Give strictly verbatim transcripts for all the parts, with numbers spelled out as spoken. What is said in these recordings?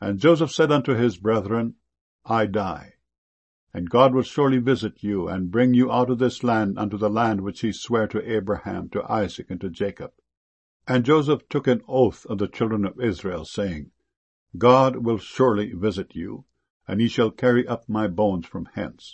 And Joseph said unto his brethren, I die. And God will surely visit you, and bring you out of this land unto the land which he sware to Abraham, to Isaac, and to Jacob. And Joseph took an oath of the children of Israel, saying, God will surely visit you, and ye shall carry up my bones from hence.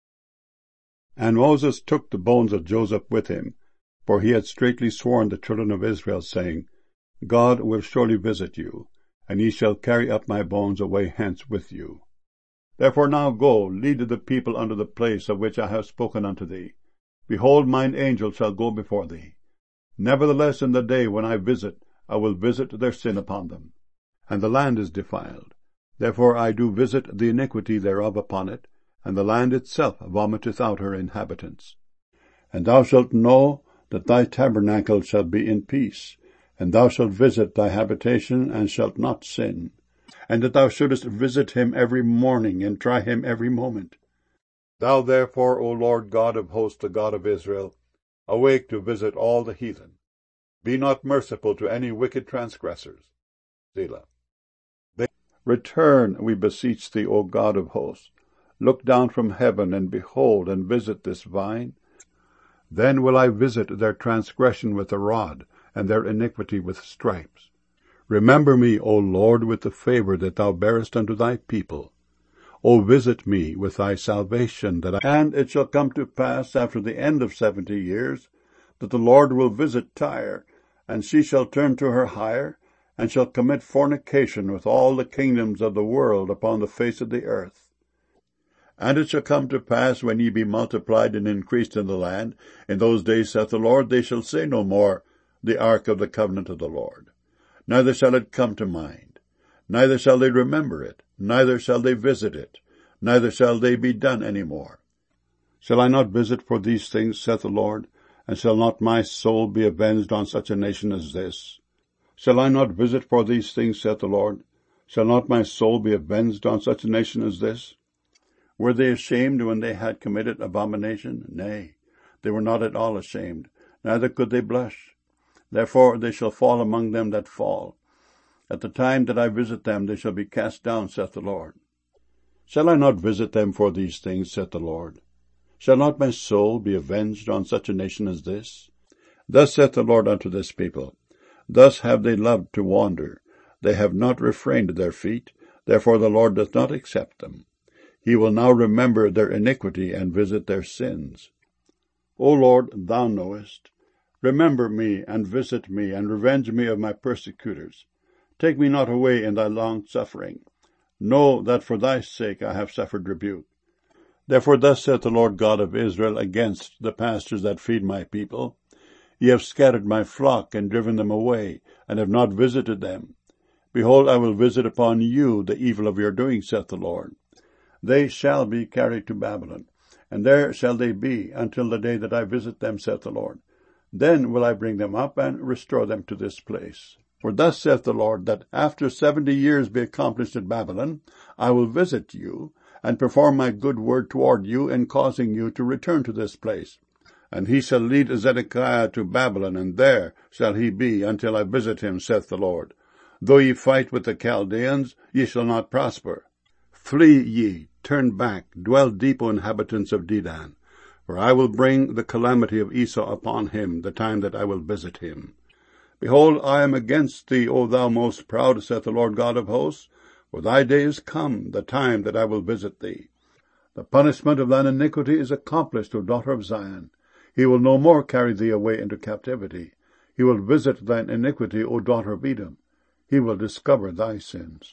And Moses took the bones of Joseph with him, for he had straitly sworn the children of Israel, saying, God will surely visit you, and ye shall carry up my bones away hence with you. Therefore now go, lead the people unto the place of which I have spoken unto thee. Behold, mine angel shall go before thee. Nevertheless, in the day when I visit, I will visit their sin upon them. And the land is defiled. Therefore I do visit the iniquity thereof upon it, and the land itself vomiteth out her inhabitants. And thou shalt know that thy tabernacle shall be in peace, and thou shalt visit thy habitation, and shalt not sin. And that thou shouldest visit him every morning, and try him every moment. Thou therefore, O Lord God of hosts, the God of Israel, awake to visit all the heathen. Be not merciful to any wicked transgressors. Selah. Return, we beseech thee, O God of hosts. Look down from heaven, and behold, and visit this vine. Then will I visit their transgression with a rod, and their iniquity with stripes. Remember me, O Lord, with the favor that thou bearest unto thy people. O visit me with thy salvation. That I... And it shall come to pass after the end of seventy years, that the Lord will visit Tyre, and she shall turn to her hire, and shall commit fornication with all the kingdoms of the world upon the face of the earth. And it shall come to pass, when ye be multiplied and increased in the land, in those days, saith the Lord, they shall say no more, the ark of the covenant of the Lord. Neither shall it come to mind, neither shall they remember it, neither shall they visit it, neither shall they be done any more. Shall I not visit for these things, saith the Lord, and shall not my soul be avenged on such a nation as this? Shall I not visit for these things, saith the Lord? Shall not my soul be avenged on such a nation as this? Were they ashamed when they had committed abomination? Nay, they were not at all ashamed, neither could they blush. Therefore they shall fall among them that fall. At the time that I visit them, they shall be cast down, saith the Lord. Shall I not visit them for these things, saith the Lord? Shall not my soul be avenged on such a nation as this? Thus saith the Lord unto this people, Thus have they loved to wander. They have not refrained their feet. Therefore the Lord doth not accept them. He will now remember their iniquity and visit their sins. O Lord, thou knowest. Remember me, and visit me, and revenge me of my persecutors. Take me not away in thy long suffering. Know that for thy sake I have suffered rebuke. Therefore thus saith the Lord God of Israel against the pastors that feed my people, Ye have scattered my flock, and driven them away, and have not visited them. Behold, I will visit upon you the evil of your doing, saith the Lord. They shall be carried to Babylon, and there shall they be until the day that I visit them, saith the Lord. Then will I bring them up, and restore them to this place. For thus saith the Lord, that after seventy years be accomplished at Babylon, I will visit you, and perform my good word toward you, in causing you to return to this place. And he shall lead Zedekiah to Babylon, and there shall he be until I visit him, saith the Lord. Though ye fight with the Chaldeans, ye shall not prosper. Flee ye, turn back, dwell deep, O inhabitants of Dedan. For I will bring the calamity of Esau upon him, the time that I will visit him. Behold, I am against thee, O thou most proud, saith the Lord God of hosts. For thy day is come, the time that I will visit thee. The punishment of thine iniquity is accomplished, O daughter of Zion. He will no more carry thee away into captivity. He will visit thine iniquity, O daughter of Edom. He will discover thy sins.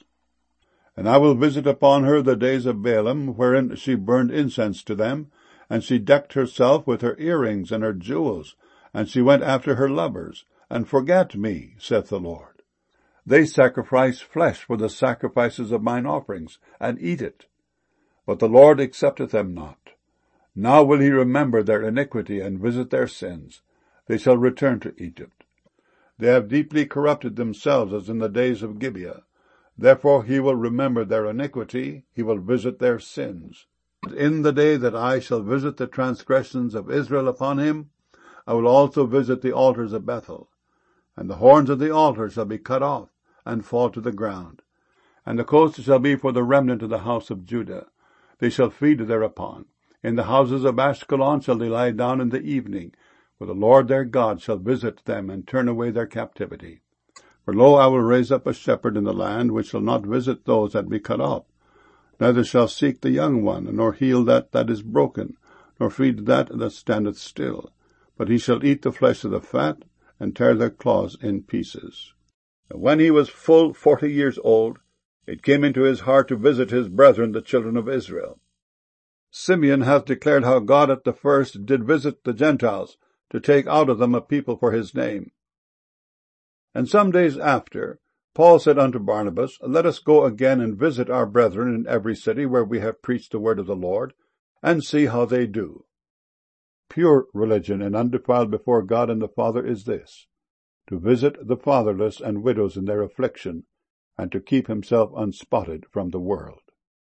And I will visit upon her the days of Balaam, wherein she burned incense to them, and she decked herself with her earrings and her jewels, and she went after her lovers, and forgat me, saith the Lord. They sacrifice flesh for the sacrifices of mine offerings, and eat it. But the Lord accepteth them not. Now will he remember their iniquity, and visit their sins. They shall return to Egypt. They have deeply corrupted themselves, as in the days of Gibeah. Therefore he will remember their iniquity, he will visit their sins. And in the day that I shall visit the transgressions of Israel upon him, I will also visit the altars of Bethel. And the horns of the altar shall be cut off, and fall to the ground. And the coast shall be for the remnant of the house of Judah. They shall feed thereupon. In the houses of Ashkelon shall they lie down in the evening, for the Lord their God shall visit them and turn away their captivity. For lo, I will raise up a shepherd in the land, which shall not visit those that be cut off, neither shall seek the young one, nor heal that that is broken, nor feed that that standeth still. But he shall eat the flesh of the fat, and tear their claws in pieces. And when he was full forty years old, it came into his heart to visit his brethren, the children of Israel. Simeon hath declared how God at the first did visit the Gentiles, to take out of them a people for his name. And some days after, Paul said unto Barnabas, Let us go again and visit our brethren in every city where we have preached the word of the Lord, and see how they do. Pure religion and undefiled before God and the Father is this, to visit the fatherless and widows in their affliction, and to keep himself unspotted from the world.